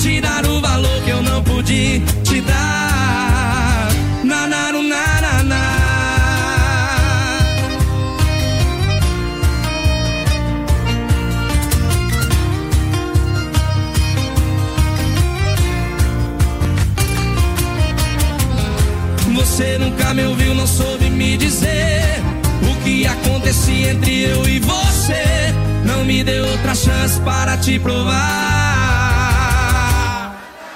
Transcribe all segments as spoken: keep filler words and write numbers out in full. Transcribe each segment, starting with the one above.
te dar o valor que eu não pude te dar. Na, na, na, na, na. Você nunca me ouviu, não soube me dizer o que acontecia entre eu e você. Não me deu outra chance para te provar.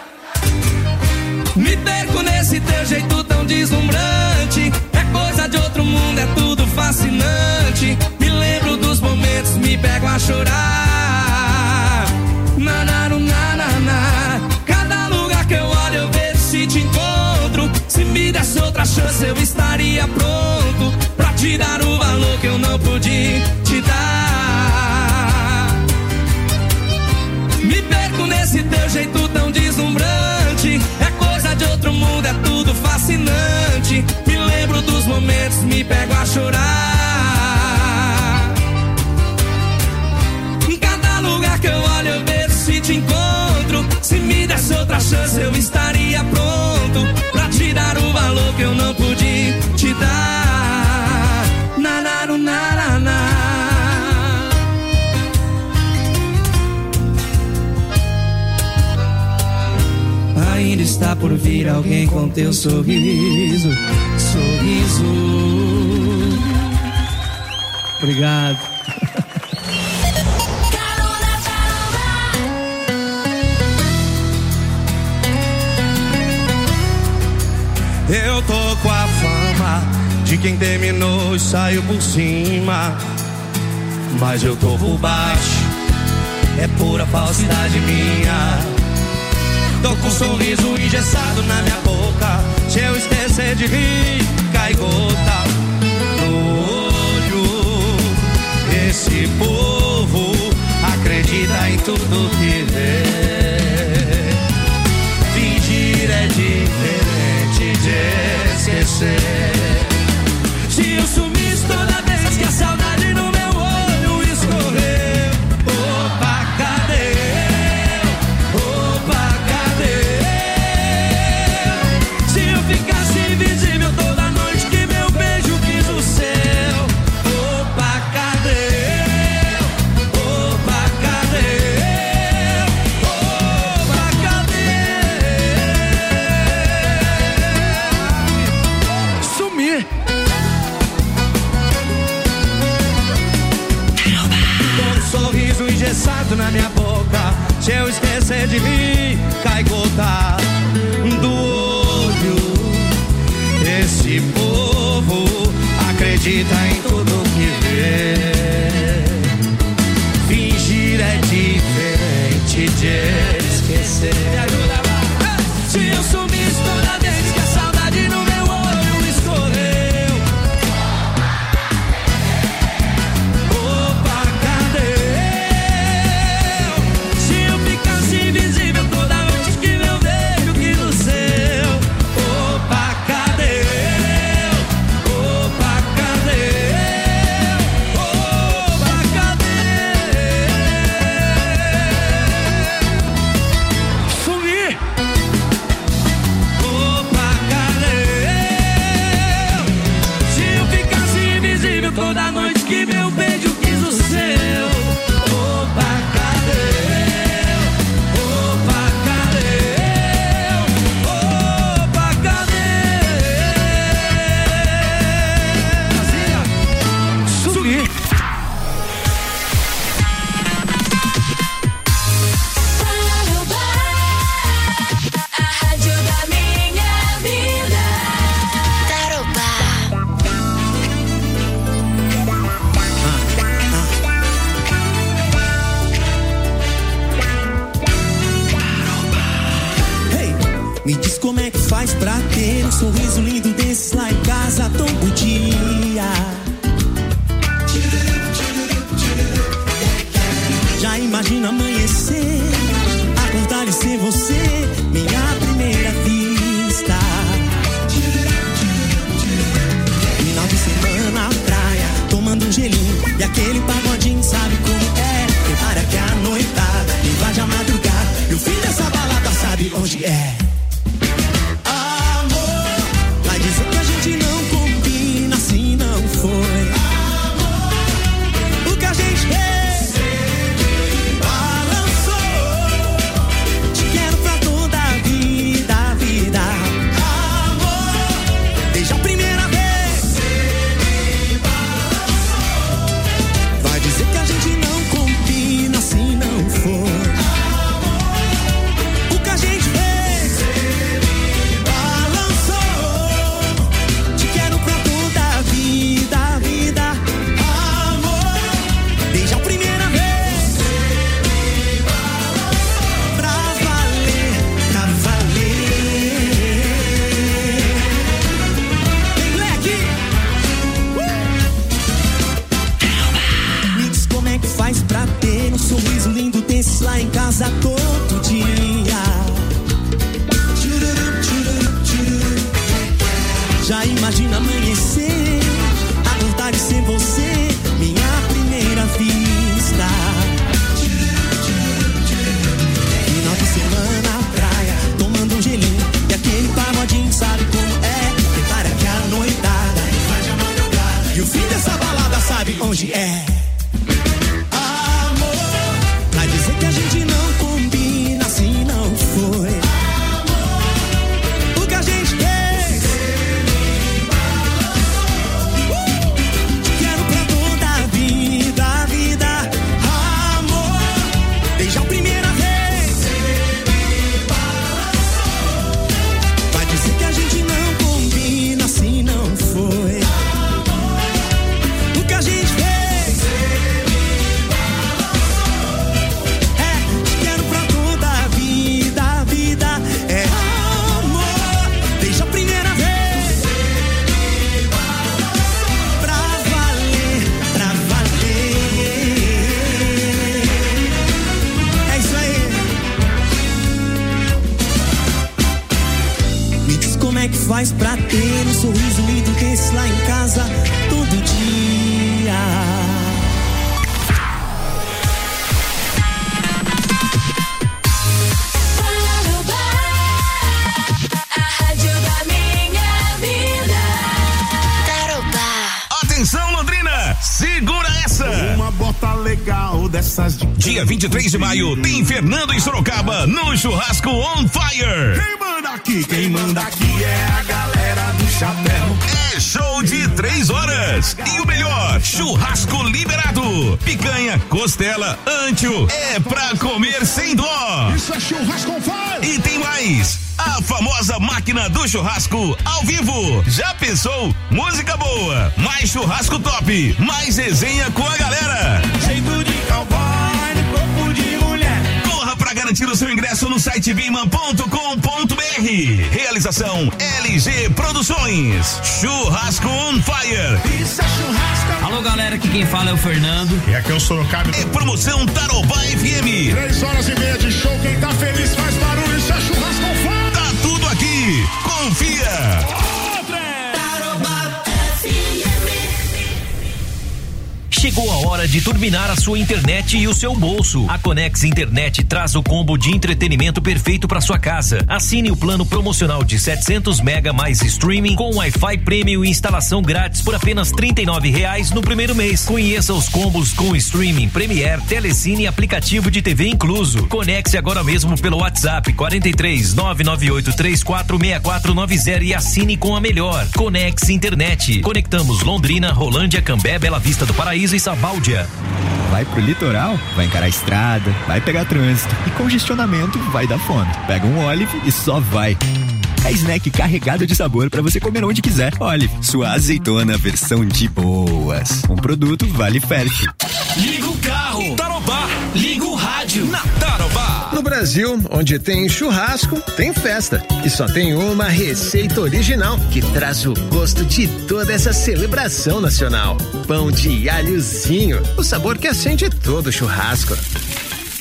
Me perco nesse teu jeito tão deslumbrante. É coisa de outro mundo, é tudo fascinante. Me lembro dos momentos, me pego a chorar. Na, na, na, na, na. Cada lugar que eu olho eu vejo se te encontro. Se me desse outra chance eu estaria pronto pra te dar o valor que eu não pude te dar. Me perco nesse teu jeito tão deslumbrante. É coisa de outro mundo, é tudo fascinante. Me lembro dos momentos, me pego a chorar. Em cada lugar que eu olho eu vejo se te encontro. Se me desse outra chance eu estaria pronto pra te dar o valor que eu não pude te dar. Na, na, na, na, na. Ainda está por vir alguém com teu sorriso, sorriso. Obrigado. Eu tô com a fama de quem terminou e saiu por cima, mas eu tô por baixo, é pura falsidade minha. Tô com um sorriso engessado na minha boca. Se eu esquecer de rir, cai gota no olho. Esse povo acredita em tudo que vê. Fingir é diferente de esquecer. Se eu sumisse toda vez que a saudade no meu olho escorreu, opa, cadê eu? Opa, cadê eu? Se eu ficasse invisível toda noite que meu beijo quis o céu, opa, cadê eu? Opa, cadê eu? Opa, cadê eu? Sumir. Sorriso engessado na minha boca. Se eu esquecer de rir, cai gota do olho. Esse povo acredita em tudo que vê. Fingir é diferente de esquecer. Me ajuda, vai. Se eu sumisse toda vez que a saudade no meu olho escorreu, opa, cadê eu? Se eu ficasse invisível toda noite que meu beijo quis o seu, opa, cadê eu? Opa, cadê eu? Opa, cadê eu? Sumir. Opa, cadê eu? Se eu ficasse invisível toda noite que meu beijo quis o seu, opa, cadê eu? Opa, cadê eu? Opa, cadê eu? Sumir. A rádio da minha vida. Tarobá. Hey, me diz como é que faz pra ter um sorriso lindo desses lá em casa todo dia. Já imagino amanhecer, acordar e ser você, minha primeira vista. Final de semana, praia, tomando um gelinho e aquele pagodinho, sabe como é? Prepara que a noitada invade a madrugada e o fim dessa balada sabe onde é. Amor, vai dizer que a gente não combina, assim não foi. Amor, o que a gente fez, você balançou. Te quero pra toda a vida, a vida. Amor, desde a primeira vez, você me balançou. Vai dizer que a gente não combina, assim não foi. Lá em casa todo dia. Já imagina amanhecer, acordar e ser você, minha primeira vista. Final de semana, praia, tomando um gelinho e aquele pagodinho, sabe como é? Prepara que a noitada faz a madrugada e o fim dessa balada sabe onde é. Dizer que a gente não combina, assim não foi. Amor, o que a gente fez, uh, te quero pra toda a vida, a vida. Amor, desde a primeira vez, vai dizer que a gente não combina, assim não foi. Amor, o que a gente fez. Faz pra ter um sorriso lindo desse lá em casa todo dia. A rádio da minha vida. Tarobá. Atenção, Londrina, segura essa. Uma bota legal dessas de... Dia vinte e três de maio tem Fernando em Sorocaba no Churrasco On Fire. Quem manda aqui, quem manda aqui é a galera do chapéu. É show de três horas. E o melhor, churrasco liberado. Picanha, costela, antio. É pra comer sem dó. Isso é Churrasco On Fire. E tem mais. A famosa máquina do churrasco ao vivo. Já pensou? Música boa, mais churrasco top, mais resenha com a galera. Jeito de cowboy, corpo de mulher. Corra pra garantir o seu ingresso no site biman ponto com ponto br. Realização L G Produções. Churrasco On Fire. Isso é churrasco. Alô, galera, aqui quem fala é o Fernando. E aqui é o Sorocaba. É promoção Tarobá F M. Três horas e meia de show. Quem tá feliz faz barulho. Isso é Churrasco On Fire. Tá tudo aqui. Confia. Chegou a hora de turbinar a sua internet e o seu bolso. A Conex Internet traz o combo de entretenimento perfeito para sua casa. Assine o plano promocional de setecentos mega mais streaming com Wi-Fi Premium e instalação grátis por apenas trinta e nove reais no primeiro mês. Conheça os combos com streaming, Premiere, Telecine e aplicativo de T V incluso. Conecte agora mesmo pelo WhatsApp quarenta e três, nove nove oito três quatro seis quatro nove zero e assine com a melhor. Conex Internet. Conectamos Londrina, Rolândia, Cambé, Bela Vista do Paraíso e Sabáudia. Vai pro litoral, vai encarar a estrada, vai pegar trânsito e congestionamento vai dar fome. Pega um Olive e só vai. É snack carregado de sabor para você comer onde quiser. Olive, sua azeitona versão de boas. Um produto Vale Fértil. Liga o carro, Tarobá. Liga o rádio na Tarobá. No Brasil, onde tem churrasco, tem festa. E só tem uma receita original que traz o gosto de toda essa celebração nacional. Pão de alhozinho, o sabor que acende todo churrasco.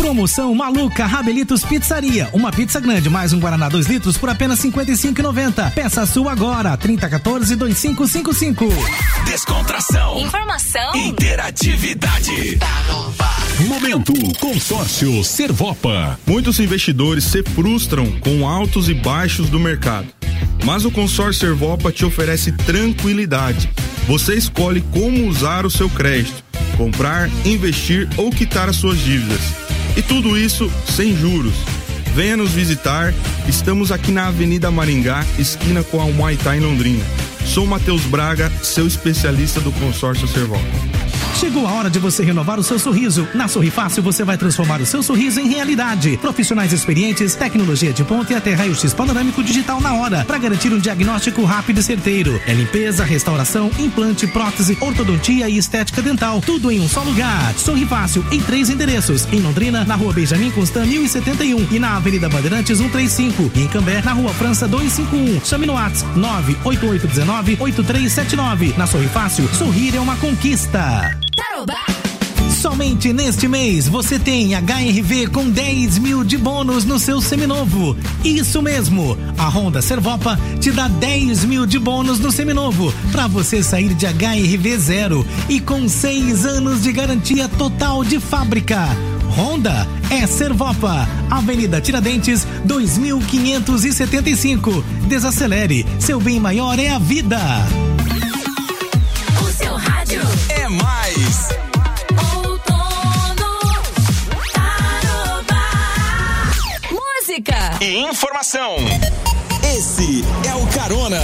Promoção maluca Rabelitos Pizzaria. Uma pizza grande mais um Guaraná dois litros por apenas cinquenta e cinco reais e noventa centavos. Peça a sua agora. trinta, quatorze, vinte e cinco cinquenta e cinco. Descontração. Informação. Interatividade. Momento Consórcio Servopa. Muitos investidores se frustram com altos e baixos do mercado. Mas o Consórcio Servopa te oferece tranquilidade. Você escolhe como usar o seu crédito, comprar, investir ou quitar as suas dívidas. E tudo isso sem juros. Venha nos visitar. Estamos aqui na Avenida Maringá, esquina com a Humaitá em Londrina. Sou Matheus Braga, seu especialista do Consórcio Servopa. Chegou a hora de você renovar o seu sorriso. Na Sorri Fácil você vai transformar o seu sorriso em realidade. Profissionais experientes, tecnologia de ponta e até raio-x panorâmico digital na hora, para garantir um diagnóstico rápido e certeiro. É limpeza, restauração, implante, prótese, ortodontia e estética dental. Tudo em um só lugar. Sorri Fácil em três endereços. Em Londrina, na Rua Benjamin Constant mil e setenta e um e na Avenida Bandeirantes cento e trinta e cinco. E em Cambé, na Rua França duzentos e cinquenta e um. Chame no WhatsApp nove oito oito um nove, oito três sete nove. Na Sorri Fácil, sorrir é uma conquista. Somente neste mês você tem H R V com dez mil de bônus no seu seminovo. Isso mesmo, a Honda Servopa te dá dez mil de bônus no seminovo para você sair de H R V zero e com seis anos de garantia total de fábrica. Honda é Servopa, Avenida Tiradentes dois mil quinhentos e setenta e cinco. Desacelere, seu bem maior é a vida. O seu rádio é mais. Música E informação. Esse é o Carona.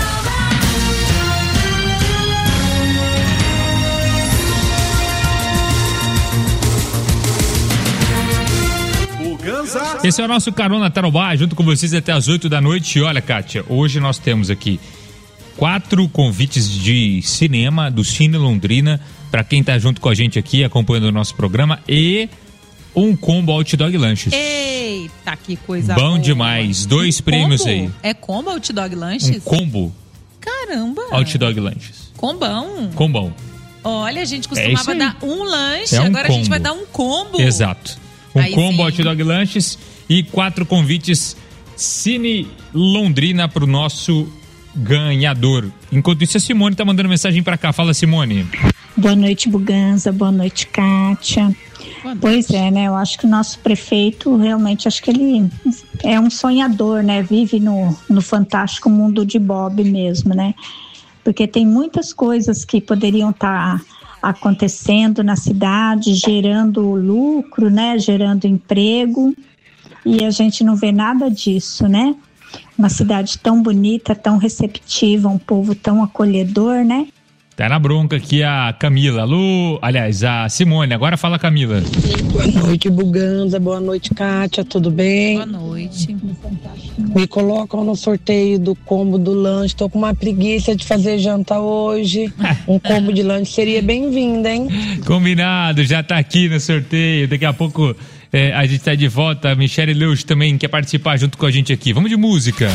Esse é o nosso Carona Tarobá, junto com vocês até as oito da noite. E olha, Kátia, hoje nós temos aqui quatro convites de cinema do Cine Londrina, para quem tá junto com a gente aqui, acompanhando o nosso programa, e um combo Hot Dog Lanches. Eita, que coisa Bom boa. demais, dois Um prêmios combo? aí. É combo Hot Dog Lanches? Um combo Caramba. Hot Dog Lanches. Combão. Combão. Olha, a gente É costumava isso aí. dar um lanche, É um agora a gente combo. vai dar um combo. Exato. Um Aí combo sim. Hot Dog Lanches e quatro convites Cine Londrina pro nosso ganhador. Enquanto isso, a Simone tá mandando mensagem pra cá. Fala, Simone. Boa noite, Buganza. Boa noite, Kátia. Pois é, né? Eu acho que o nosso prefeito realmente, acho que ele é um sonhador, né? Vive no, no fantástico mundo de Bob mesmo, né? Porque tem muitas coisas que poderiam estar acontecendo na cidade, gerando lucro, né? Gerando emprego. E a gente não vê nada disso, né? Uma cidade tão bonita, tão receptiva, um povo tão acolhedor, né? Tá na bronca aqui a Camila. Alô, aliás, a Simone. Agora fala, Camila. Boa noite, Buganza. Boa noite, Kátia. Tudo bem? Boa noite. Me colocam no sorteio do combo do lanche. Tô com uma preguiça de fazer janta hoje. Um combo de lanche seria bem-vindo, hein? Combinado, já tá aqui no sorteio. Daqui a pouco é, a gente tá de volta. A Michele Leuch também quer participar junto com a gente aqui. Vamos de música.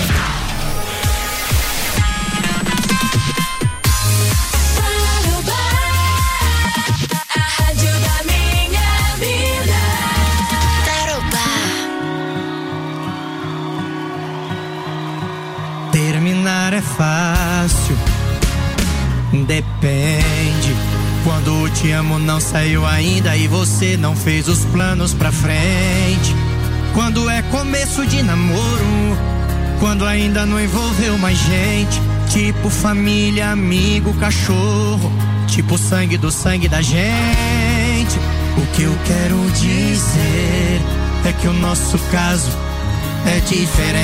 Terminar é fácil, depende. Quando o te amo não saiu ainda e você não fez os planos pra frente. Quando é começo de namoro, quando ainda não envolveu mais gente. Tipo família, amigo, cachorro, tipo sangue do sangue da gente. O que eu quero dizer é que o nosso caso é diferente.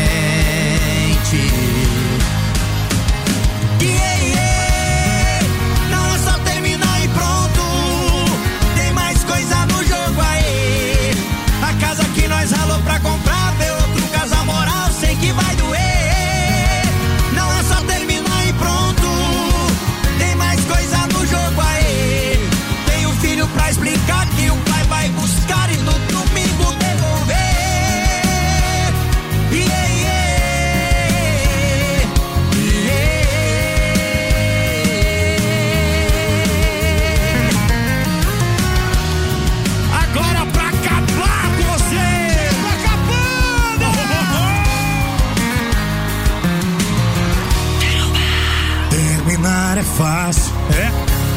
Yeah, yeah. Não é só terminar e pronto. Tem mais coisa no jogo aí. A casa que nós ralou pra comprar, ver outro casal moral, sei que vai doer. Não é só terminar e pronto. Tem mais coisa no jogo aí. Tem um filho pra explicar que o pai vai buscar e no domingo devolver. Yeah, yeah. Yeah. fácil, é?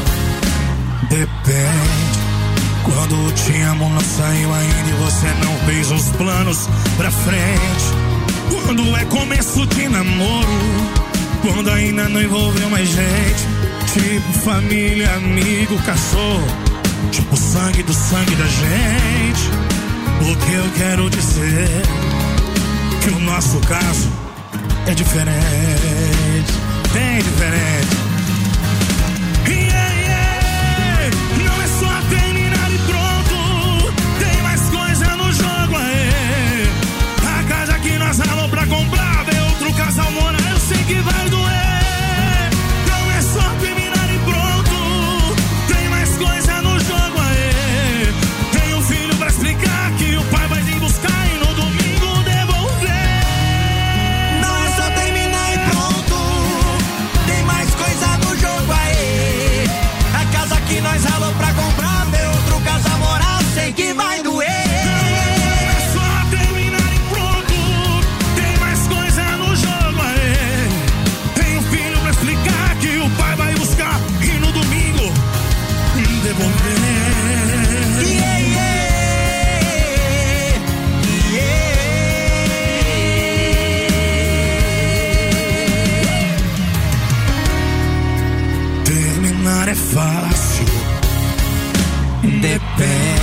Depende. Quando te amo não saiu ainda e você não fez os planos pra frente. Quando é começo de namoro, quando ainda não envolveu mais gente. Tipo família, amigo, cachorro, tipo sangue do sangue da gente. O que eu quero dizer que o nosso caso é diferente, bem diferente. Yeah, yeah. Não é só terminar e pronto, tem mais coisa no jogo aí. A casa que nós ralou pra comprar, ver outro casal morar, eu sei que vai doer. Não é só terminar e pronto, tem mais coisa no jogo aí. Tem um filho pra explicar que o pai vai vir buscar e no domingo devolver. Não é só terminar e pronto, tem mais coisa no jogo aí. A casa que nós ralou pra comprar, ver outro casal morar, sei que vai doer. Não é só terminar e pronto, tem mais coisa no jogo aí. Tem um filho pra explicar que o pai vai buscar e no domingo devolver. Yeah, yeah. Terminar é fácil, depende.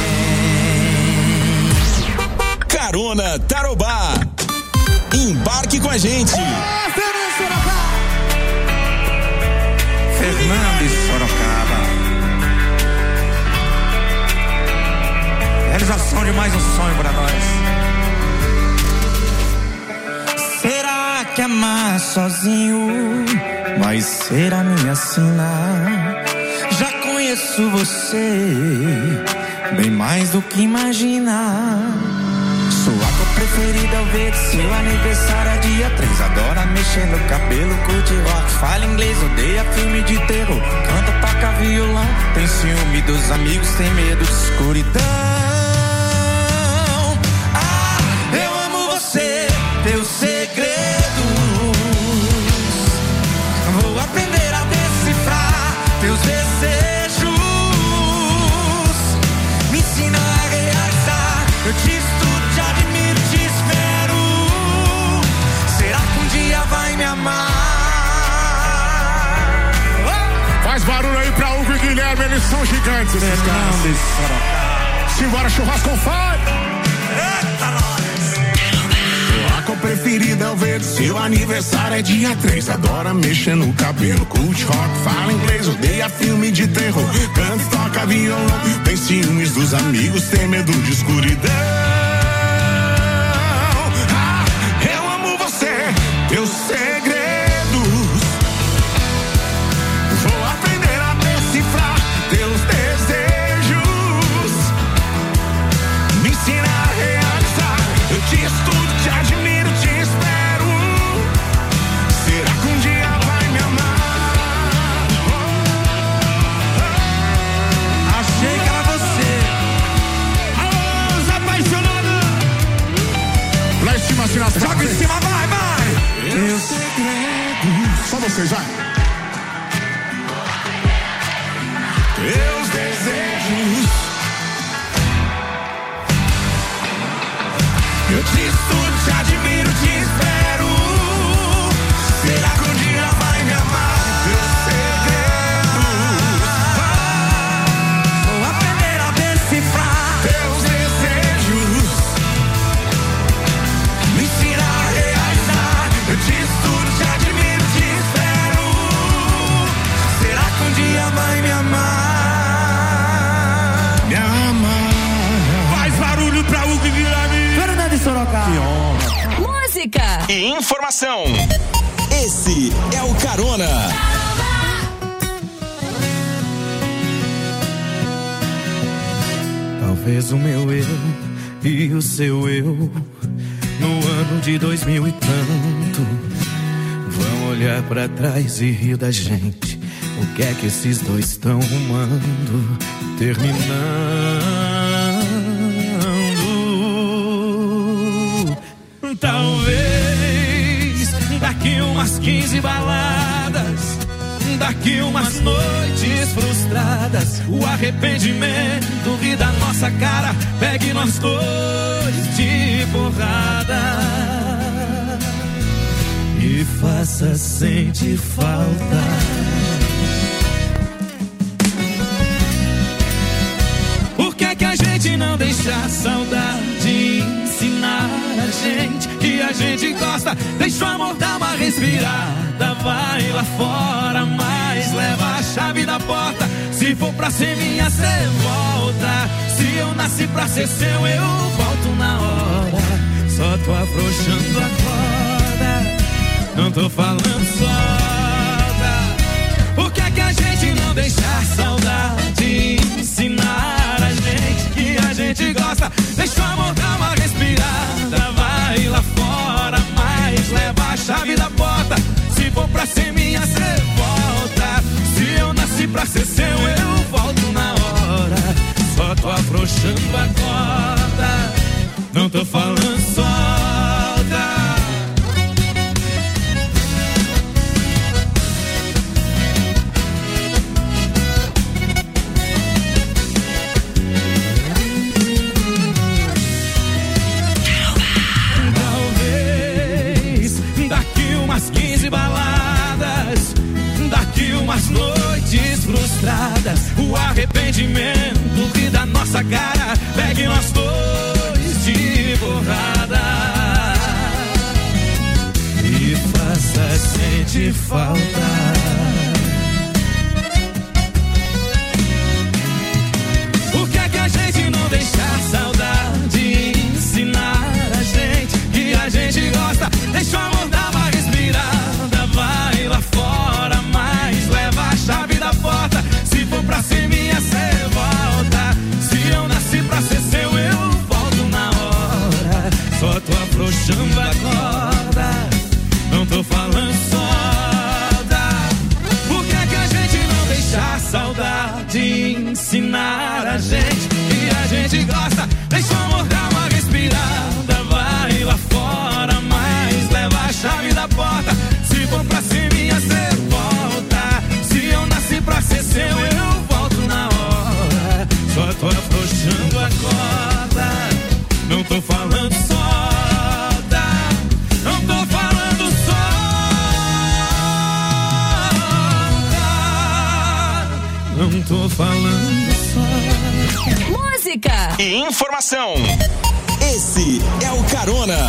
Carona Tarobá. Embarque com a gente. Fernando e Sorocaba. Realização de mais um sonho pra nós. Será que amar sozinho vai ser a minha sina? Já conheço você bem mais do que imagina. Sua cor preferida é o verde, seu aniversário é dia três. Adora mexer no cabelo, curte rock, fala inglês, odeia filme de terror. Canta, toca violão, tem ciúme dos amigos, tem medo de escuridão. Ah, eu amo você, teus segredos. Vou aprender a decifrar teus desejos. Me ensina a realizar. Eu te estudo, te admiro, te espero. Será que um dia vai me amar? Faz barulho aí pra Hugo e Guilherme, eles são gigantes, né, cara? Simbora, churrasco com fire. Eita, nós! A cor preferida é o verde, seu aniversário é dia três. Adora mexer no cabelo, curte rock, fala inglês, odeia filme de terror. Canta, toca violão, tem ciúmes dos amigos, tem medo de escuridão. Ah, eu amo você, teus segredos. Vou aprender a decifrar teus desejos. Me ensina a realizar. Eu te estudo, te admiro, te espero. Será que um dia vai me amar? Achei que era você. Alô, os apaixonados. Lá em cima, assim, nas Joga em cima, vai, vai. Teus segredos. Só vocês, vai. Teus desejos. Eu te estudo, te admiro, te espero. Será que um dia vai me amar? Teus segredos. Vou aprender a decifrar Teus desejos. me ensina a realizar. Eu te estudo, te admiro, te espero. Será que um dia vai me amar? Me amar. Faz barulho pra Hugo e Guilherme. Fernando e Sorocaba. Que honra. Música. E informação. Esse é o Carona. Talvez o meu eu e o seu eu no ano de dois mil e tanto vão olhar pra trás e rir da gente. O que é que esses dois estão rumando, terminando? Talvez daqui umas quinze baladas Daqui umas noites frustradas, o arrependimento ri da nossa cara, pegue nós dois de porrada e faça sentir falta. Por que que a gente não deixa a saudade ensinar a gente que a gente gosta? Deixa o amor dar uma respirada, vai lá fora, mas leva a chave da porta. Se for pra ser minha, cê volta. Se eu nasci pra ser seu, eu volto na hora. Só tô afrouxando a corda, não tô falando solta. Por que que a gente não deixa a saudade ensinar a gente que a gente gosta? Deixa o amor dar uma respirada, vai lá fora, mas leva a chave da porta. Se for pra ser minha, cê volta. Se eu nasci pra ser seu, eu volto na hora. Só tô afrouxando a corda, não tô falando solta. quinze baladas, daqui umas noites frustradas, o arrependimento ri da nossa cara, pegue nós dois de porrada e faça sentir falta. Por que que a gente não deixa a saudade ensinar a gente que a gente gosta? Deixa o amor dar uma respirada, vai lá fora, mas leva a chave da porta. Se for pra ser minha, cê volta. Se eu nasci pra ser seu, eu volto na hora. Só tô afrouxando a corda, não tô falando solta. Por que que a gente não deixa a saudade ensinar a gente que a gente gosta? Deixa o amor dar uma respirada, vai lá fora, mas leva a chave da porta. Se for pra ser minha, cê volta. Se eu nasci pra ser seu, eu volto na hora. Só tô afrouxando a corda, não tô falando solta. Não tô falando solta. Não tô falando solta. Música e informação. Esse é o Carona.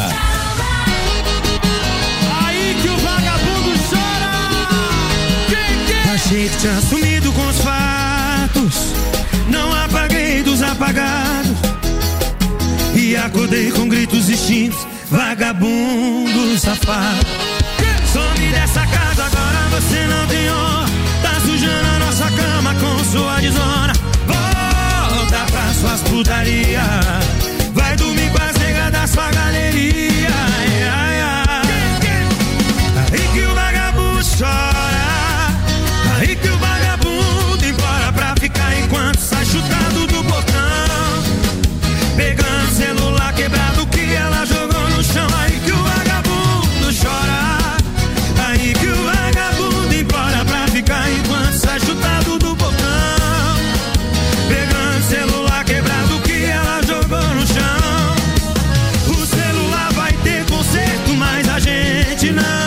Aí que o vagabundo chora. Quem, quem? Achei que tinha sumido com os fatos, não apaguei dos apagados, e acordei com gritos extintos, vagabundo safado. Some dessa casa, agora você não tem honra, tá sujando a nossa cama com sua desonra. Volta pra suas putaria, vai dormir com as negras da sua galeria. Ai, ai, ai. Aí que o vagabundo chora, aí que o vagabundo implora pra ficar enquanto sai chutado do portão, pegando celular quebrado que ela jogou no chão. Aí que o vagabundo chora, aí que o vagabundo implora pra ficar enquanto sai chutado do portão, pegando celular quebrado que ela jogou no chão. O celular vai ter conserto, mas a gente não.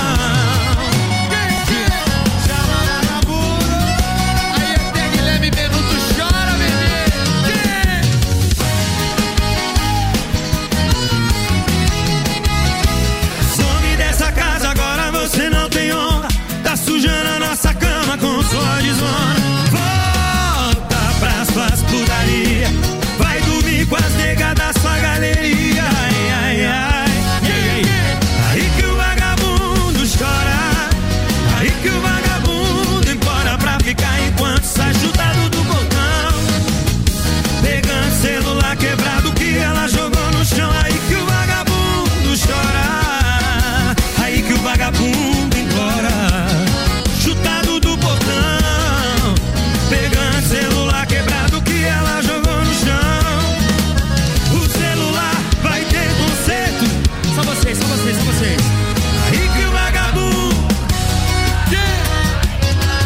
Sujando a nossa cama com sua desonra. Volta pras suas putaria, vai dormir com as negas da sua galeria. Ai, ai, ai. Aí que o vagabundo chora, aí que o vagabundo implora pra ficar enquanto sai chutado do portão, pegando celular quebrado que ela jogou no chão. Aí que o vagabundo chora, aí que o vagabundo implora, chutado do portão, pegando celular quebrado que ela jogou no chão. O celular vai ter conserto. Só vocês, só vocês, só vocês. Aí que o vagabundo, yeah.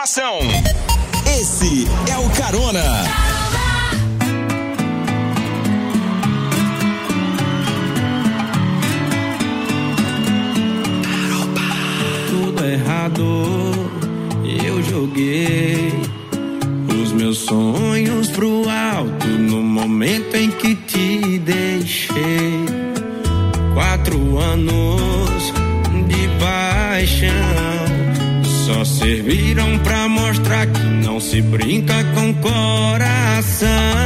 informação. Esse é o Carona. Tudo errado, eu joguei os meus sonhos pro alto no momento em que te deixei. Quatro anos de paixão só serviram pra mostrar que não se brinca com coração.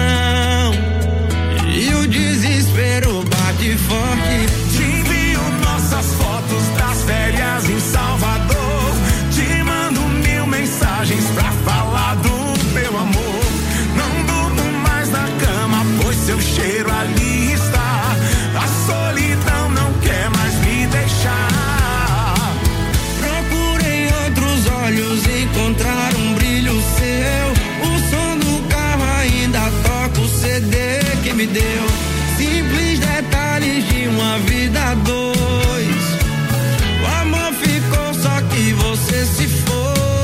E o desespero bate forte. Te envio nossas fotos das férias em Salvador. Te mando mil mensagens pra falar do meu amor. Não durmo mais na cama, pois seu cheiro ali está. A solidão não quer mais me deixar. Procurei outros olhos, encontrar um brilho seu. O som do carro ainda toca o C D que me deu. Simples detalhes de uma vida a dois. O amor ficou, só que você se foi.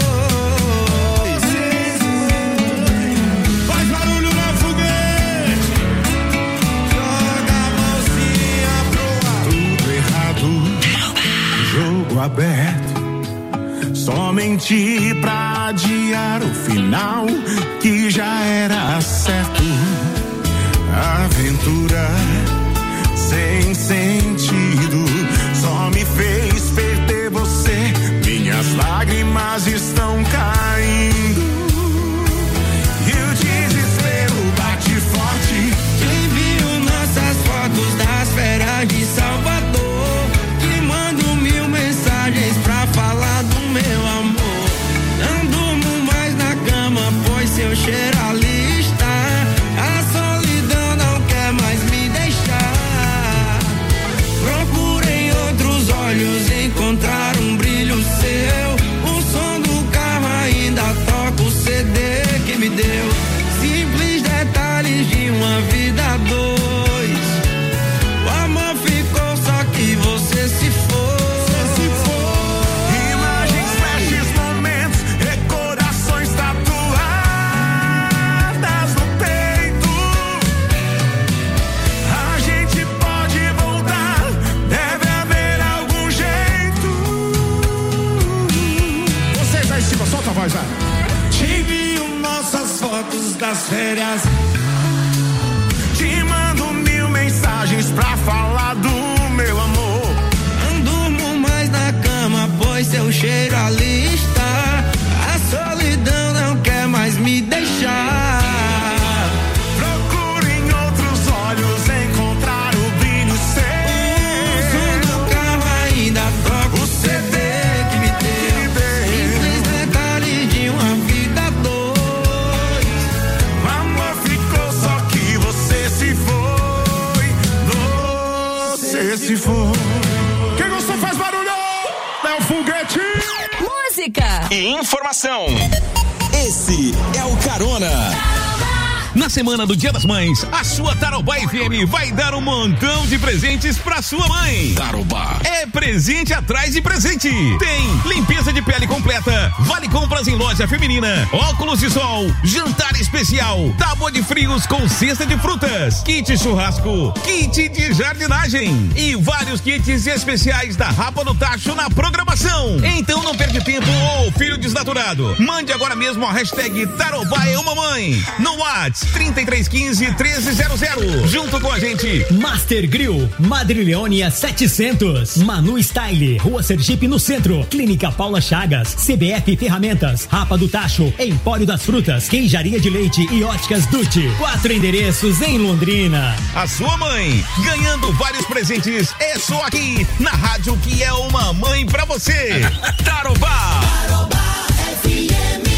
Faz barulho na foguete. Joga a mãozinha pro ar. Tudo errado, jogo aberto. Somente pra adiar o final que já era certo. Aventura sem sentido só me fez perder você. Minhas lágrimas estão caindo e o desespero bate forte. Envio nossas fotos das férias de Salvador. Te mando mil mensagens pra falar do meu amor. Não durmo mais na cama, pois seu cheiro ali está. A solidão não quer mais me deixar. Procurei outros olhos, encontrar um brilho seu. O som do carro ainda toca o C D que me deu. Simples detalhes de uma vida a dois. O amor ficou, só que você se foi. Imagens, flashes, momentos, recordações tatuadas no peito. A gente pode voltar, deve haver algum jeito. Vocês aí em cima, solta a voz, vai. Te envio nossas fotos das férias. Te mando mil mensagens pra falar do meu amor. Não durmo mais na cama, pois seu cheiro ali está. A solidão não quer mais me deixar. Procuro em outros olhos encontrar o brilho seu. O som do carro ainda toca o C D que me deu. Simples detalhes de uma vida a dois. O amor ficou, só que você se foi. Você se foi. Quem gostou faz barulho. É o foguete. Música E informação. Esse é o Carona. Na semana do Dia das Mães, a sua Tarobá F M vai dar um montão de presentes pra sua mãe. Tarobá. É presente atrás de presente. Tem limpeza de pele completa, vale compras em loja feminina, óculos de sol, jantar especial, tábua de frios com cesta de frutas, kit churrasco, kit de jardinagem e vários kits especiais da Rapa do Tacho na programação. Então não perde tempo, ô filho desnaturado. Mande agora mesmo a hashtag Tarobá é uma mãe no WhatsApp trinta e três quinze, treze zero zero. Junto com a gente, Master Grill, Madrilhônia setecentos, Manu Style, Rua Sergipe no centro, Clínica Paula Chagas, C B F Ferramentas, Rapa do Tacho, Empório das Frutas, Queijaria de Leite e Óticas Dutti. Quatro endereços em Londrina. A sua mãe ganhando vários presentes é só aqui na rádio que é uma mãe pra você. Tarobá. Tarobá F M.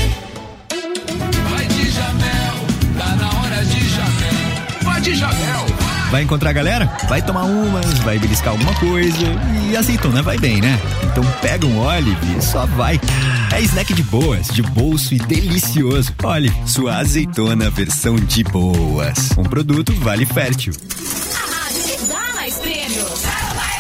Vai de Jamel, tá na hora de Jamel. Vai de Jamel. Vai encontrar a galera? Vai tomar umas, vai beliscar alguma coisa. E azeitona vai bem, né? Então pega um Olive e só vai. É snack de boas, de bolso e delicioso. Olive, sua azeitona versão de boas. Um produto Vale Fértil. A rádio que dá mais prêmios. Tarobá F M.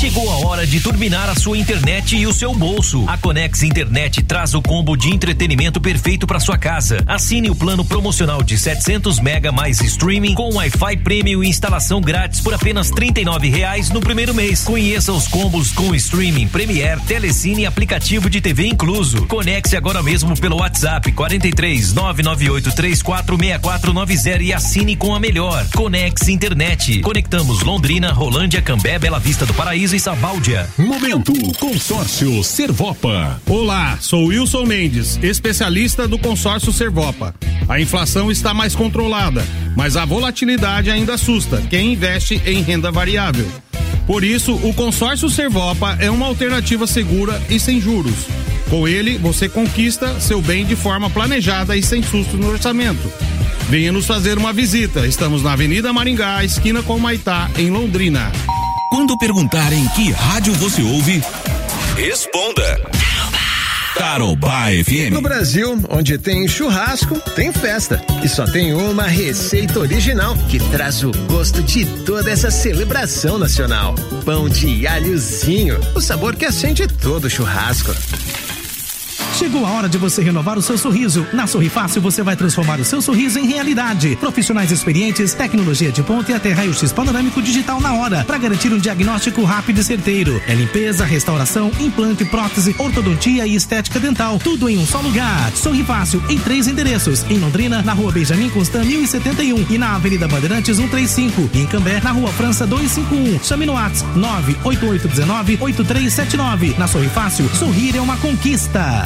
Chegou a hora de turbinar a sua internet e o seu bolso. A Conex Internet traz o combo de entretenimento perfeito para sua casa. Assine o plano promocional de setecentos mega mais streaming com Wi-Fi Premium e instalação grátis por apenas trinta e nove reais no primeiro mês. Conheça os combos com streaming, Premiere, Telecine e aplicativo de T V incluso. Conecte agora mesmo pelo WhatsApp quarenta e três, nove nove oito três quatro seis quatro nove zero e assine com a melhor. Conex Internet. Conectamos Londrina, Rolândia, Cambé, Bela Vista do Paraíso e Sabáudia. Momento Consórcio Servopa. Olá, sou Wilson Mendes, especialista do Consórcio Servopa. A inflação está mais controlada, mas a volatilidade ainda assusta quem investe em renda variável. Por isso, o Consórcio Servopa é uma alternativa segura e sem juros. Com ele, você conquista seu bem de forma planejada e sem susto no orçamento. Venha nos fazer uma visita. Estamos na Avenida Maringá, esquina com Maitá, em Londrina. Quando perguntarem que rádio você ouve, responda. Tarobá F M. No Brasil, onde tem churrasco, tem festa. E só tem uma receita original que traz o gosto de toda essa celebração nacional. Pão de alhozinho, o sabor que acende todo churrasco. Chegou a hora de você renovar o seu sorriso. Na Sorri Fácil você vai transformar o seu sorriso em realidade. Profissionais experientes, tecnologia de ponta e até raio-x panorâmico digital na hora, para garantir um diagnóstico rápido e certeiro. É limpeza, restauração, implante, prótese, ortodontia e estética dental. Tudo em um só lugar. Sorri Fácil em três endereços. Em Londrina, na Rua Benjamin Constant mil e setenta e um e na Avenida Bandeirantes cento e trinta e cinco. E em Cambé, na Rua França duzentos e cinquenta e um. Chame no WhatsApp nove oito oito um nove oito três sete nove. Na Sorri Fácil, sorrir é uma conquista.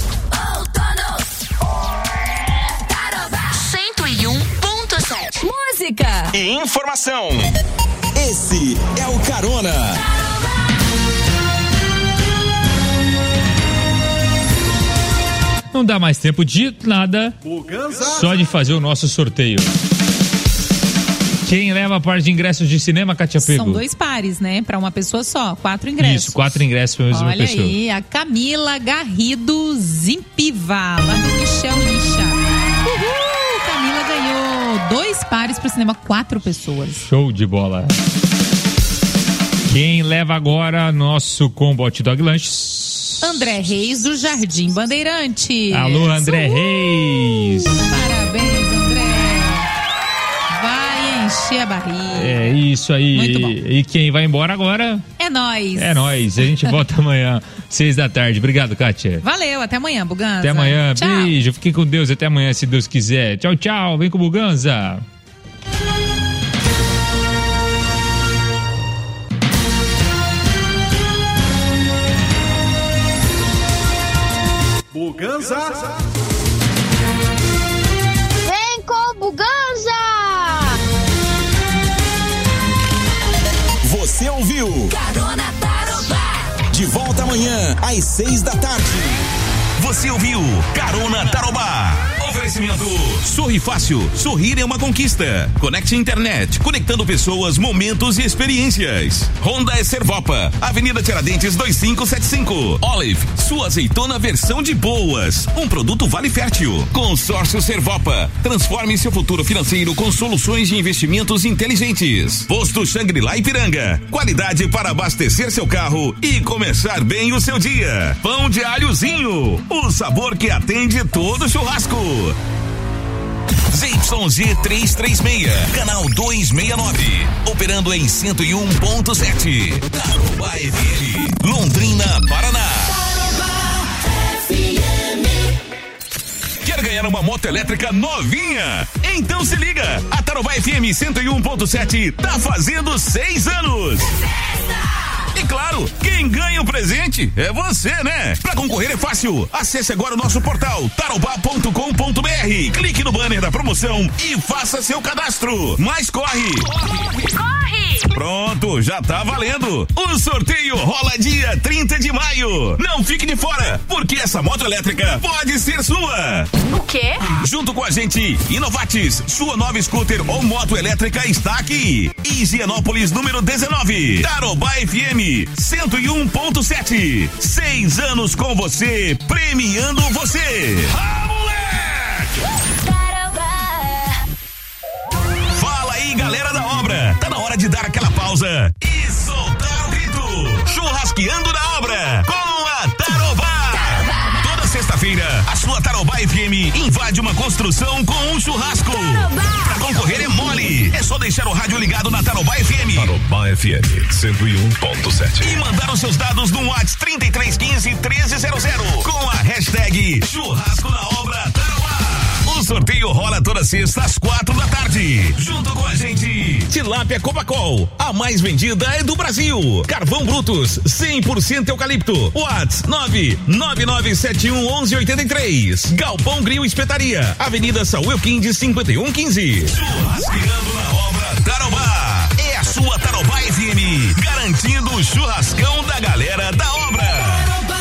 cento e um ponto sete. Música e informação. Esse é o Carona. Não dá mais tempo de nada, só de fazer o nosso sorteio. Quem leva a parte de ingressos de cinema, Kátia Pego? São dois pares, né? Pra uma pessoa só, quatro ingressos. Isso, quatro ingressos pra mesma Olha pessoa. aí, a Camila Garrido Zimpiva, lá do Michel Lixa. Uhul! Camila ganhou dois pares pro cinema, quatro pessoas. Show de bola. Quem leva agora nosso combo Hot Dog Lanches? André Reis do Jardim Bandeirante. Alô, André Uhul! Reis. Parabéns, André. Vai encher a barriga. É isso aí. Muito bom. E quem vai embora agora? É nóis. É nóis. A gente volta amanhã, seis da tarde. Obrigado, Kátia. Valeu, até amanhã, Buganza. Até amanhã. Tchau. Beijo. Fiquem com Deus. Até amanhã, se Deus quiser. Tchau, tchau. Vem com o Buganza. Buganza. Vem com o Buganza. Você ouviu? Carona Tarobá. De volta amanhã, às seis da tarde. Você ouviu Carona Tarobá. Oferecimento Sorri Fácil, sorrir é uma conquista. Conecte Internet, conectando pessoas, momentos e experiências. Honda é Servopa, Avenida Tiradentes dois cinco sete cinco. Olive, sua azeitona versão de boas. Um produto Vale Fértil. Consórcio Servopa, transforme seu futuro financeiro com soluções de investimentos inteligentes. Posto Shangri-La Ipiranga, qualidade para abastecer seu carro e começar bem o seu dia. Pão de alhozinho, o sabor que atende todo churrasco. Z Y Z trezentos e trinta e seis, canal duzentos e sessenta e nove, operando em cento e um ponto sete. Tarobá F M, Londrina, Paraná. Quer ganhar uma moto elétrica novinha? Então se liga, a Tarobá F M cento e um ponto sete tá fazendo seis anos. E claro, quem ganha o presente é você, né? Pra concorrer é fácil. Acesse agora o nosso portal tarobá ponto com ponto br. Clique no banner da promoção e faça seu cadastro. Mas corre! Corre! Corre! Pronto, já tá valendo. O sorteio rola dia trinta de maio. Não fique de fora, porque essa moto elétrica pode ser sua. O quê? Junto com a gente, Inovatis, sua nova scooter ou moto elétrica está aqui. Higienópolis número dezenove. Tarobá F M cento e um ponto sete. Seis anos com você, premiando você. Ah, moleque! Fala aí, galera da obra. Tá na hora de dar aquela pausa e soltar o grito. Churrasqueando na obra com a Tarobá. Toda sexta-feira, a sua Tarobá F M invade uma construção com um churrasco. Pra concorrer é mole. É só deixar o rádio ligado na Tarobá F M. Tarobá F M cento e um ponto sete. E mandar os seus dados no WhatsApp trinta e três quinze, treze zero zero com a hashtag Churrasco na Obra Tarobá. O sorteio rola toda sexta às quatro da tarde. Junto com a gente, Tilápia Cobacol, a mais vendida é do Brasil. Carvão Brutus, cem por cento eucalipto. Whats nove nove nove sete um um um oito três. Galpão Grill Espetaria, Avenida Saúl Quindes cinquenta e um quinze. Churrasqueando na Obra Tarobá. É a sua Tarobá F M, garantindo o churrascão da galera da obra.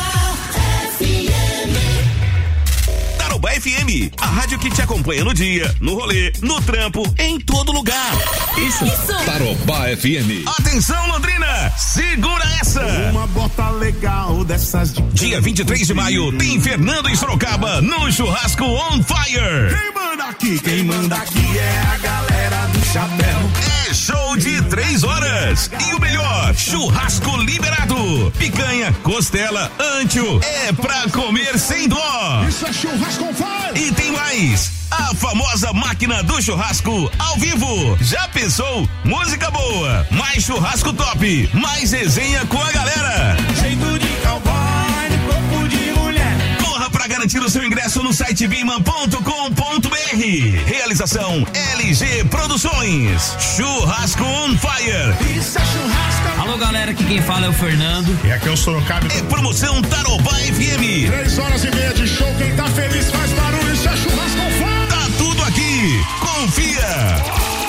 Tarobá F M, a rádio que te acompanha no dia, no rolê, no trampo, em todo lugar. Isso. Isso. Tarobá F M. Atenção, Londrina, segura essa. Uma bota legal dessas de... Dia vinte e três de maio, tem Fernando em Sorocaba, no Churrasco On Fire. Quem manda aqui, quem manda aqui é a galera do chapéu. É show de três horas. E o melhor, churrasco liberado. Picanha, costela, ancho, é pra comer sem dó. Isso é churrasco on fire. E tem mais, a famosa máquina do churrasco ao vivo. Já pensou? Música boa, mais churrasco top, mais resenha com a galera. Jeito de cowboy, corpo de mulher. Corra pra garantir o seu ingresso no site biman ponto com ponto br. Realização L G Produções. Churrasco on Fire. Isso é churrasco. Alô, galera, aqui quem fala é o Fernando. E aqui é o Sorocaba. É promoção Tarobá F M. Três horas e meia de show, quem tá feliz faz barulho. Isso é churrasco on fire. Tá tudo aqui, confia.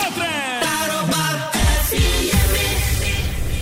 Tarobá F M.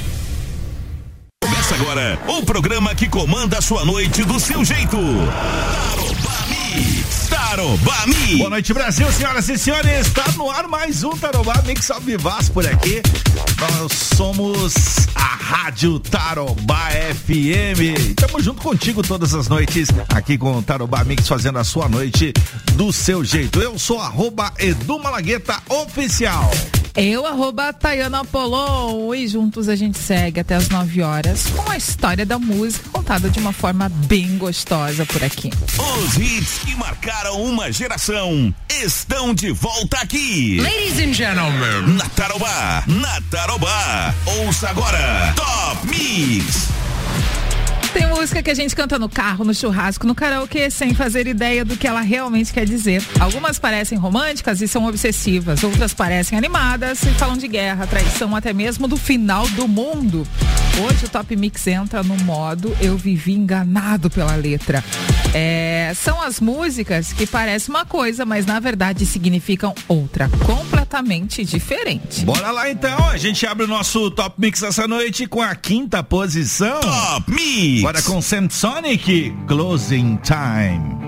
Começa agora o programa que comanda a sua noite do seu jeito. Tarobá Mix. Tarobá Mix. Boa noite, Brasil, senhoras e senhores. Está no ar mais um Tarobá Mix ao vivaço por aqui. Nós somos a Rádio Tarobá F M. Estamos junto contigo todas as noites aqui com o Tarobá Mix, fazendo a sua noite do seu jeito. Eu sou arroba Edu Malagueta Oficial. Eu, arroba Tayana Apolon, e juntos a gente segue até as nove horas com a história da música contada de uma forma bem gostosa por aqui. Os hits que marcaram uma geração estão de volta aqui. Ladies and gentlemen, na Tarobá, na Tarobá. Ouça agora, Top Mix. Tem música que a gente canta no carro, no churrasco, no karaokê, sem fazer ideia do que ela realmente quer dizer. Algumas parecem românticas e são obsessivas, outras parecem animadas e falam de guerra, traição, até mesmo do final do mundo. Hoje o Top Mix entra no modo eu vivi enganado pela letra. É, são as músicas que parecem uma coisa, mas na verdade significam outra, completamente diferente. Bora lá então, a gente abre o nosso Top Mix essa noite com a quinta posição. Top Mix. Bora com Samsonic, Closing Time.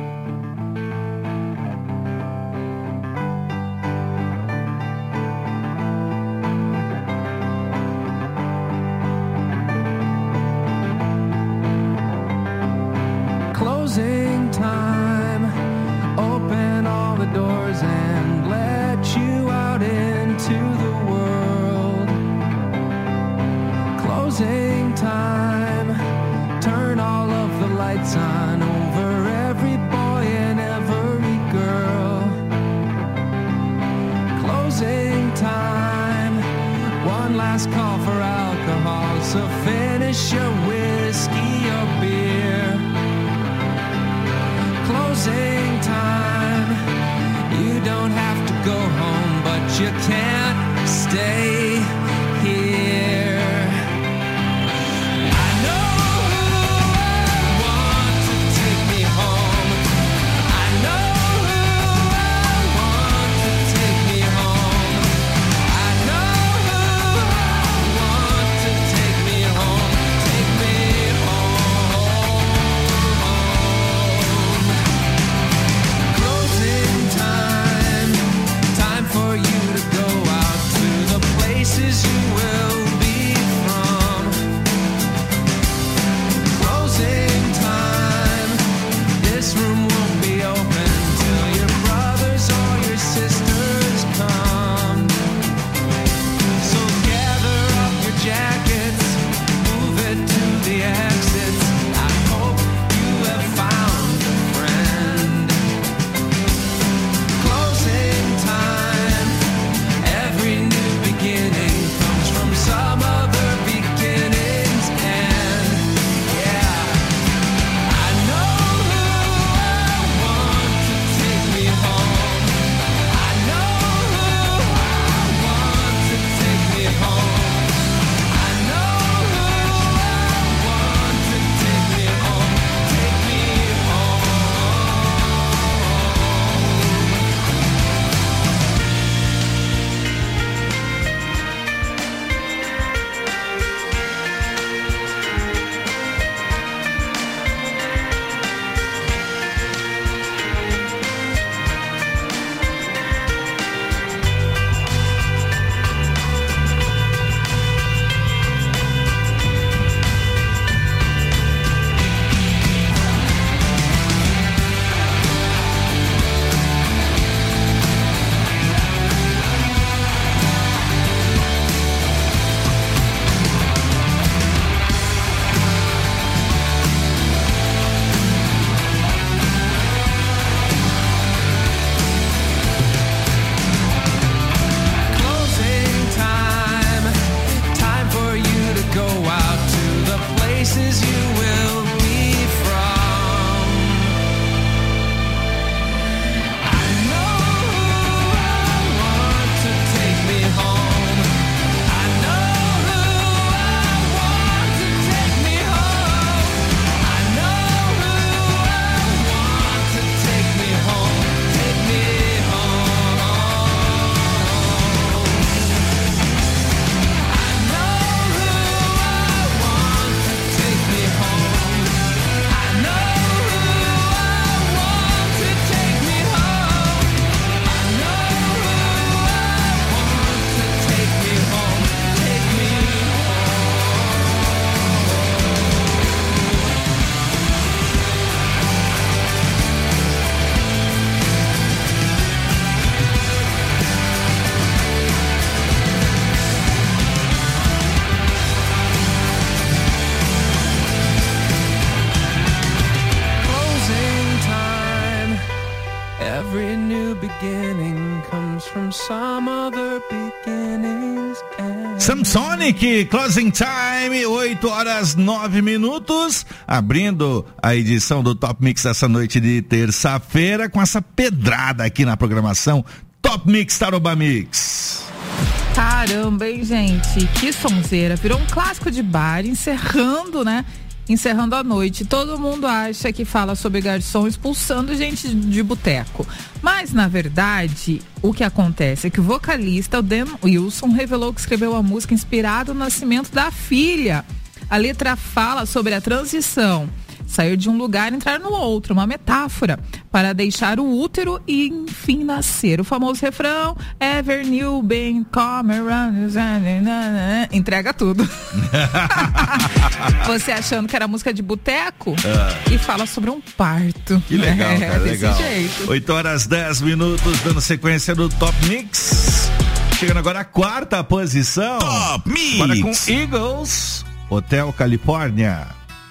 Closing time, open all the doors and let you out into the world. Closing time, turn all of the lights on over every boy and every girl. Closing time, one last call for alcohol, so finish your whiskey or beer. Closing time, you don't have to go home, but you can't stay here. I know who wants to take me home. I know who wants to take me home. I know who wants to take me home. Take me home. Closing time, time for you to go Samsonic, Closing Time, oito horas nove minutos, abrindo a edição do Top Mix dessa noite de terça-feira com essa pedrada aqui na programação Top Mix Tarobá Mix. Caramba, hein, gente? Que sonzeira. Virou um clássico de bar, encerrando, né? Encerrando a noite. Todo mundo acha que fala sobre garçom expulsando gente de boteco. Mas, na verdade, o que acontece é que o vocalista, o Dan Wilson, revelou que escreveu a música inspirado no nascimento da filha. A letra fala sobre a transição. Sair de um lugar e entrar no outro, uma metáfora para deixar o útero e enfim nascer. O famoso refrão, Ever New Been Come Around, entrega tudo. Você achando que era música de boteco ah. e fala sobre um parto. Que legal, é, cara, desse legal. jeito. oito horas dez minutos, dando sequência do Top Mix. Chegando agora a quarta posição. Top Mix. Bora com Eagles, Hotel Califórnia.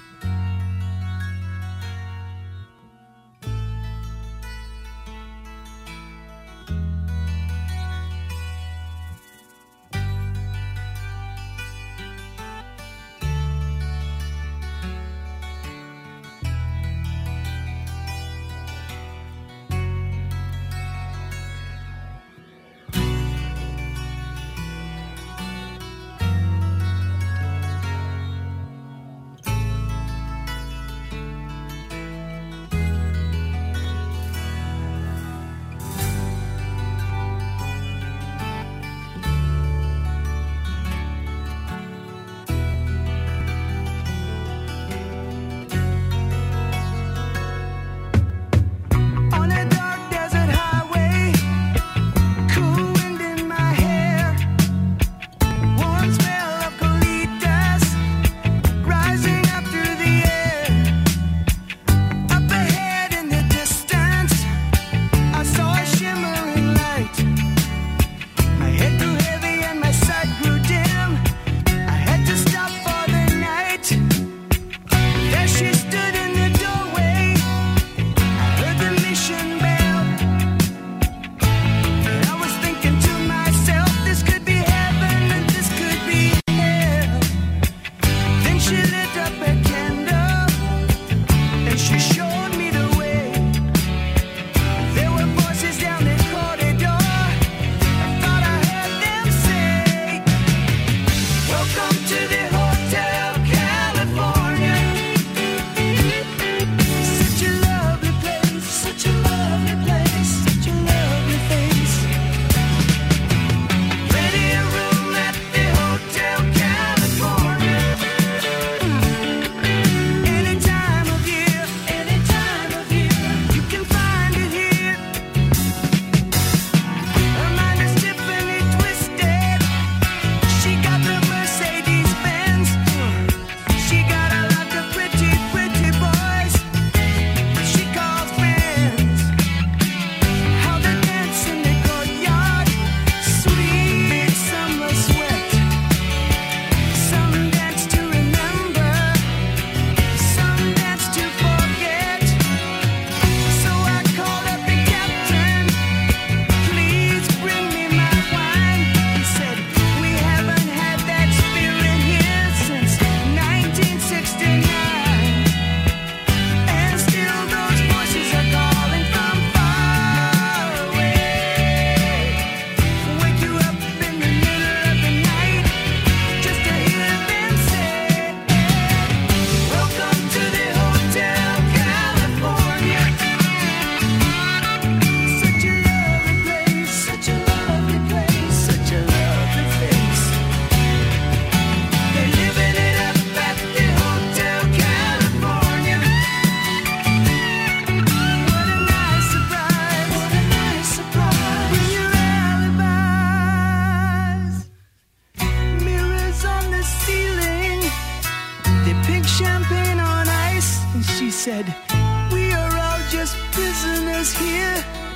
said, we are all just prisoners here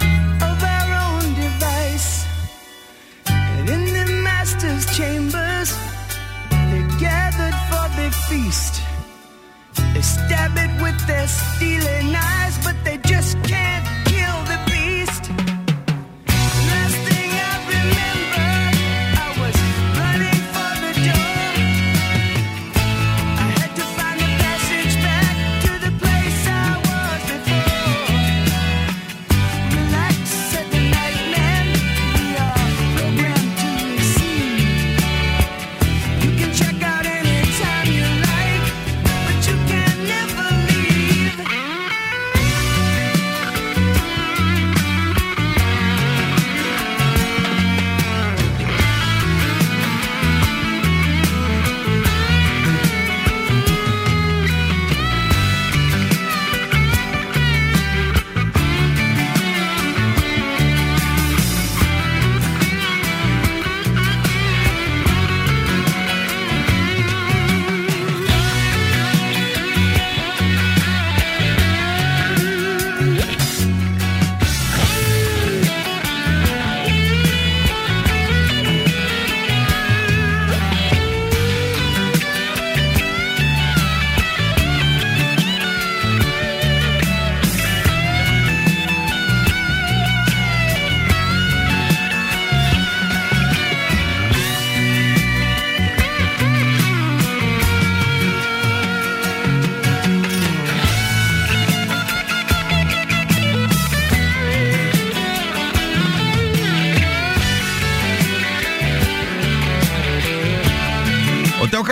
of our own device. And in the master's chambers, they're gathered for the feast. They stab it with their steely knives, but they just can't kill the beast. Last thing I remember, I was running for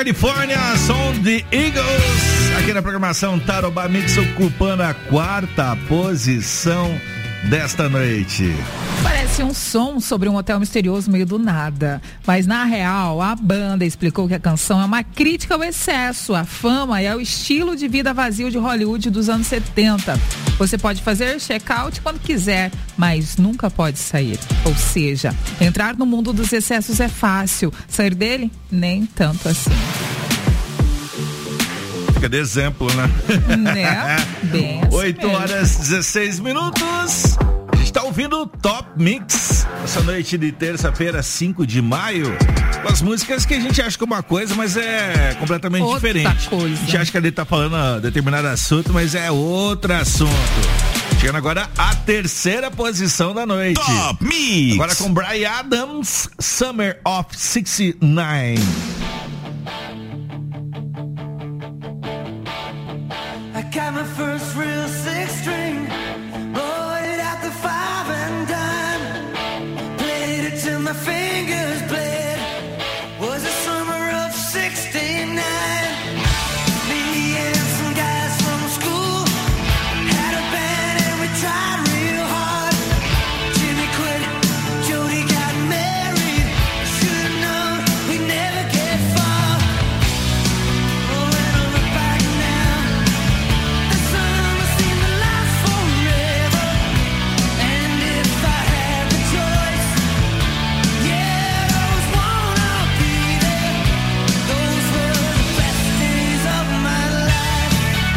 Califórnia, som de Eagles, aqui na programação Tarobá Mix, ocupando a quarta posição desta noite. Parece um som sobre um hotel misterioso meio do nada, mas na real a banda explicou que a canção é uma crítica ao excesso, à fama e ao estilo de vida vazio de Hollywood dos anos setenta. Você pode fazer check-out quando quiser, mas nunca pode sair. Ou seja, entrar no mundo dos excessos é fácil, sair dele nem tanto assim. Fica de exemplo, né? Né? Bem assim oito horas e dezesseis minutos. A gente tá ouvindo o Top Mix essa noite de terça-feira, cinco de maio, com as músicas que a gente acha que é uma coisa, mas é completamente outra diferente. Coisa. A gente acha que ele tá falando a determinado assunto, mas é outro assunto. Chegando agora a terceira posição da noite. Top Mix. Agora com Bryan Adams, Summer of sixty-nine. I got my first real six string, bought it at the five and dime, played it till my fingers bled, was the summer of sixty-nine, me and some guys from school, had a band and we tried real hard, Jimmy quit, Jody got married, should've known we'd never get far, oh when I look back now, the summer seemed to last forever, and if I had the choice, yeah, those wanna be there, those were the best days of my life.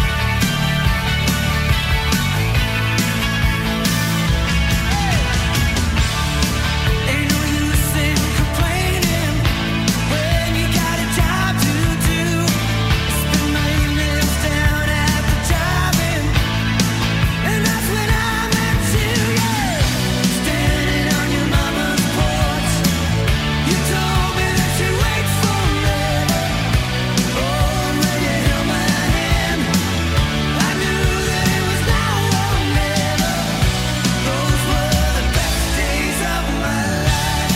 Ain't no use in complaining when you got a job to do. Spend my evenings down at the drive-in, and that's when I met you, yeah. Standing on your mama's porch, you told me that you'd wait forever. Oh, when you held my hand, I knew that it was now or never. Those were the best days of my life.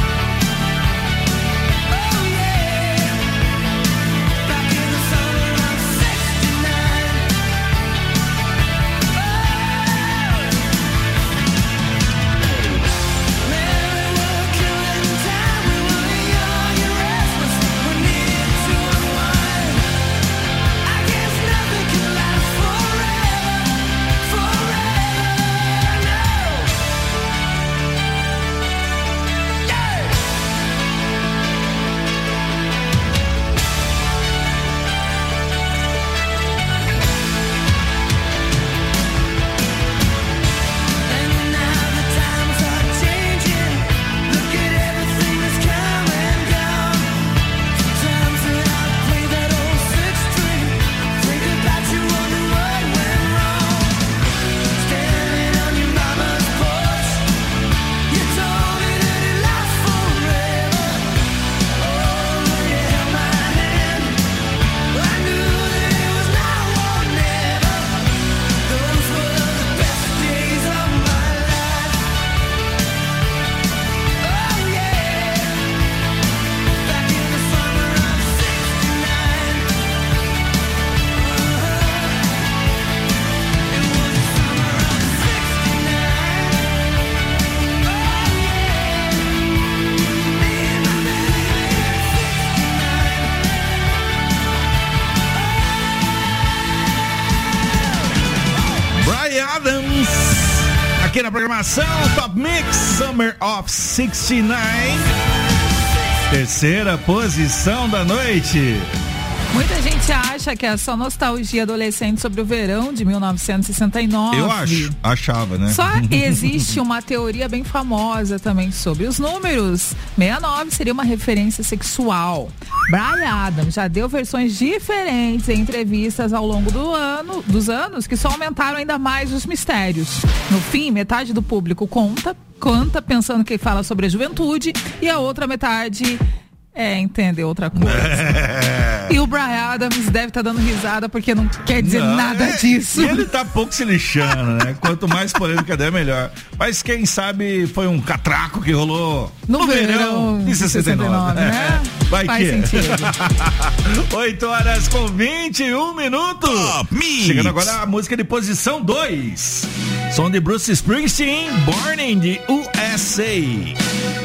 Oh yeah, back in the summer of sixty-nine. Man, we were killing time, we were young and restless, we needed to unwind. I guess nothing can last forever, forever, no. And now the times are changing. Look at everything that's come and gone. Sometimes when I play that old six string, think about you, wonder what went wrong. Standing on your mama's porch, you told me that it lasts forever. Oh, when you held my hand, I knew that it was now or never. Those were the best days of my life. Oh yeah, back in the summer of sixty-nine. It was the summer of sixty-nine. Oh yeah, me and my baby at Bryan Adams, aqui na programação Top Mix, Summer of sixty-nine, terceira posição da noite. Muita gente acha que é só nostalgia adolescente sobre o verão de mil novecentos e sessenta e nove. Eu acho, achava, né? Só existe uma teoria bem famosa também sobre os números. sessenta e nove seria uma referência sexual. Bryan Adams já deu versões diferentes em entrevistas ao longo do ano, dos anos, que só aumentaram ainda mais os mistérios. No fim, metade do público conta, canta pensando que fala sobre a juventude, e a outra metade é entender outra coisa. E E o Bryan Adams deve estar tá dando risada porque não quer dizer não, nada é, disso. E ele tá pouco se lixando, né? Quanto mais polêmica der, melhor. Mas quem sabe foi um catraco que rolou no, no verão, verão de sessenta e nove, né? Vai Faz que sentido. oito horas com vinte e um minutos. Top Mix. Chegando agora a música de posição dois. Som de Bruce Springsteen, Born in the U S A.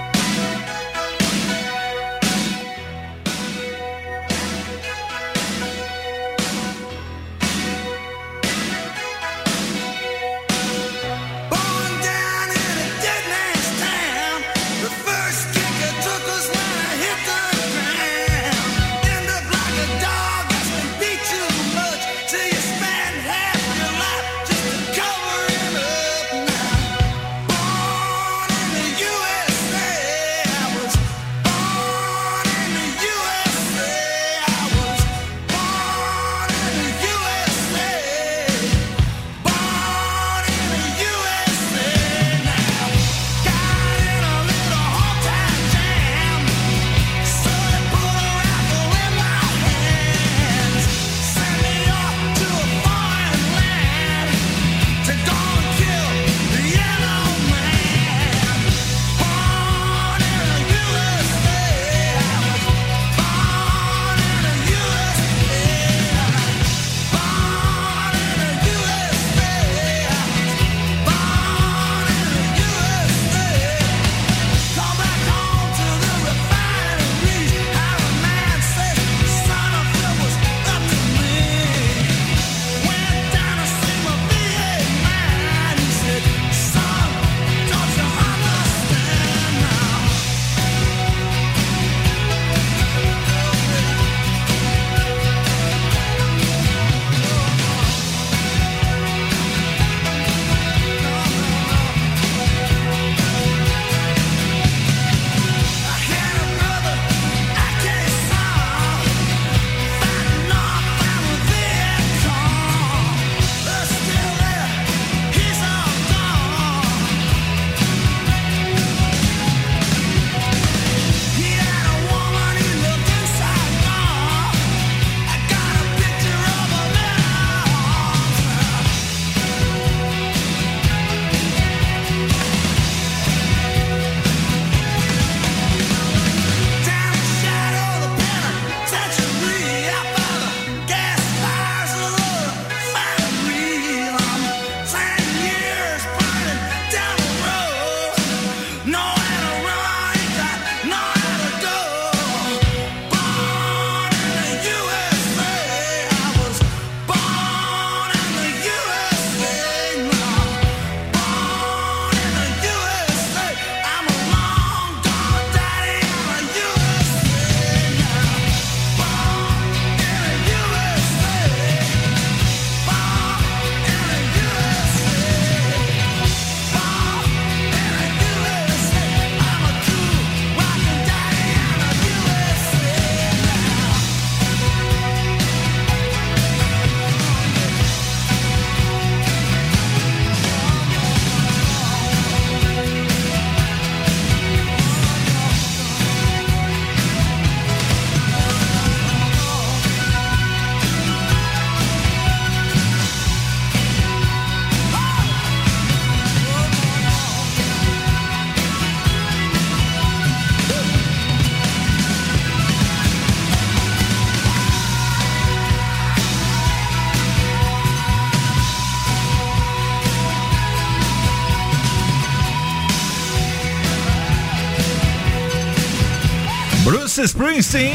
Bruce Springsteen,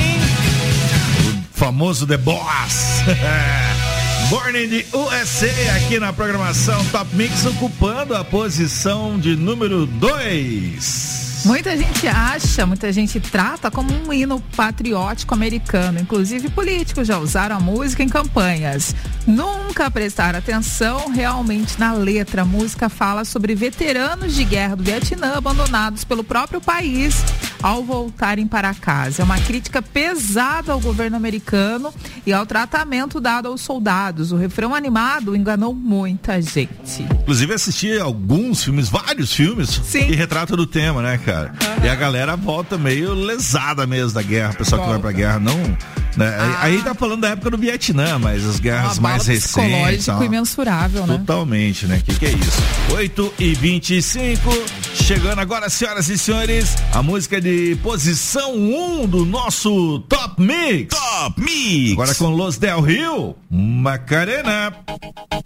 o famoso The Boss. Born in the U S A aqui na programação Top Mix, ocupando a posição de número dois. Muita gente acha, muita gente trata como um hino patriótico americano. Inclusive políticos já usaram a música em campanhas. Nunca prestaram atenção realmente na letra. A música fala sobre veteranos de guerra do Vietnã abandonados pelo próprio país ao voltarem para casa. É uma crítica pesada ao governo americano e ao tratamento dado aos soldados. O refrão animado enganou muita gente. Inclusive assisti alguns filmes, vários filmes, Sim. que retratam do tema, né, cara? Uhum. E a galera volta meio lesada mesmo da guerra. O pessoal Volta. que vai pra guerra não, Né? Ah. Aí tá falando da época do Vietnã, mas as guerras mais recentes. Psicológico imensurável, né? Totalmente, né? Que que é isso? oito e vinte e cinco, chegando agora, senhoras e senhores, a música de posição um do nosso Top Mix. Top Mix. Agora com Los Del Rio, Macarena.